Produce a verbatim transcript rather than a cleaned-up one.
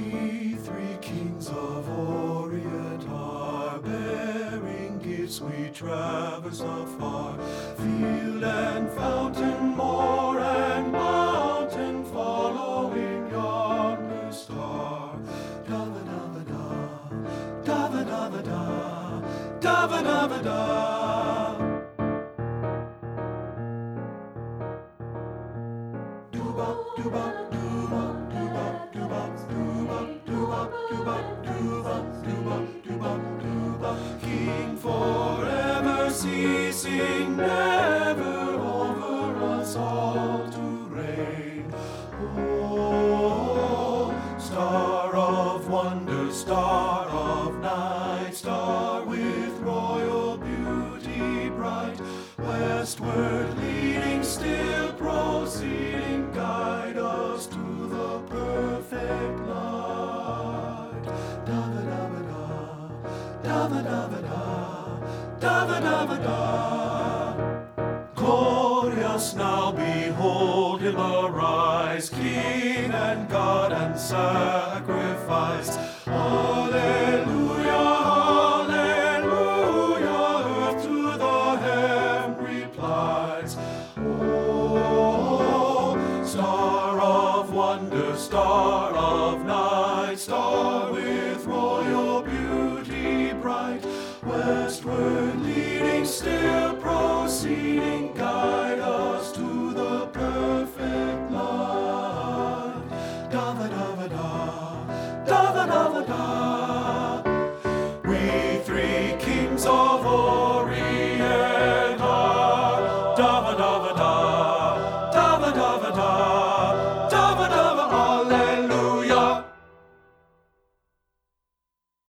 We three kings of Orient are bearing gifts, we traverse afar, field and fountain, moor and mountain, following yonder star. Da-va-da-va-da, da-va-da-va-da, da-va-da-va-da. Do-bop, do-bop, do-bop, do-bop, do-bop, do-bop, do-bop, do-bop, do-bop, do-bop, do-bop, do-bop. King forever ceasing, never over us all to reign. Oh, star of wonder, star of night, star with royal beauty bright, westward leading, still proceeding, guide us to the perfect light. Da-va-da-va-da, da-va-da-va-da, da-va-da-va-da. Glorious now, behold him arise, King and God and sacrifice. Alleluia, alleluia, earth to the hem replies. Oh, star of wonder, star of night, star with royal beauty bright, westward leading still